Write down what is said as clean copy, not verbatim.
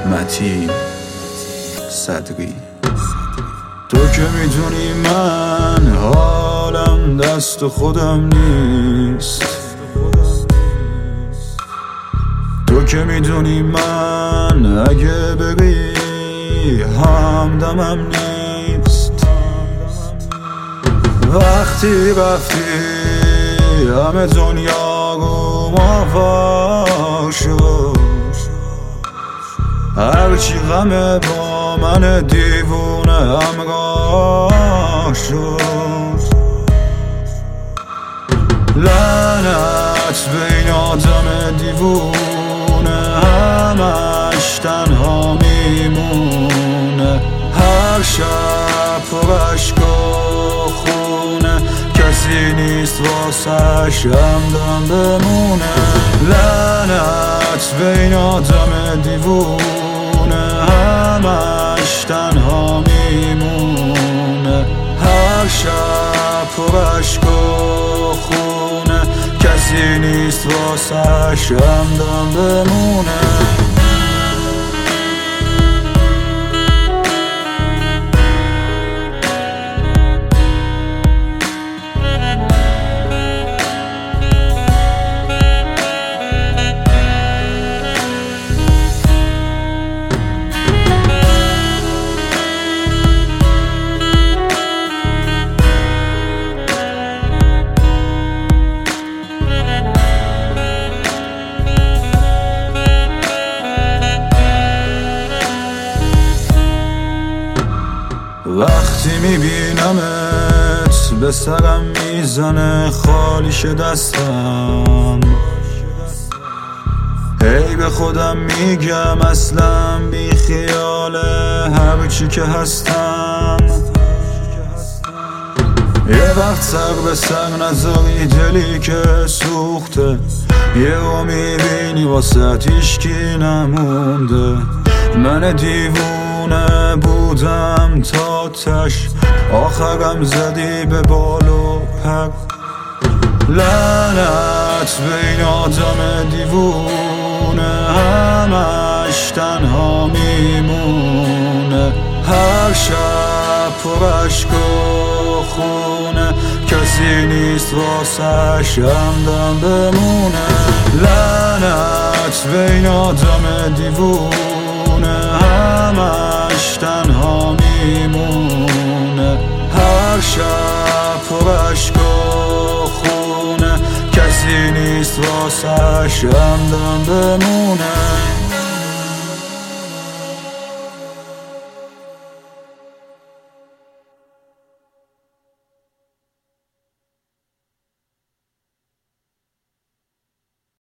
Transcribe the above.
متین صدقی. تو که میدونی من حالم دست خودم نیست، تو که میدونی من اگه بگی همدمم نیست. وقتی رفتی همه دنیا گم آور شد، هرچی غمه با من دیوونه همراه شد. لعنت به این آدم دیوونه، همش تنها میمونه، هر شب پر اشک و خونه، کسی نیست واسش همدم بمونه. لعنت به این آدم دیوونه، همش تنها میمونه، هر شب پر اشک و خونه، کسی نیست واسش همدم بمونه. وقتی میبینمت به سرم میزنه خالیش دستم، هی به خودم میگم اصلا بی خیاله هرچی که هستم. یه وقت سر به سر نذاری دلی که سوخته، یه رو میبینی واسه هیچکی نمونده. من دیوونه بودم تا تش، آخرم زدی به بال و پر. لعنت به این آدم دیوونه، همش تنها میمونه، هر شب پر اشک و خونه، کسی نیست واسش همدم بمونه. لعنت به این آدم دیوونه، همش تنها میمونه، هر شب پر اشک و خونه، کسی نیست واسش همدم بمونه.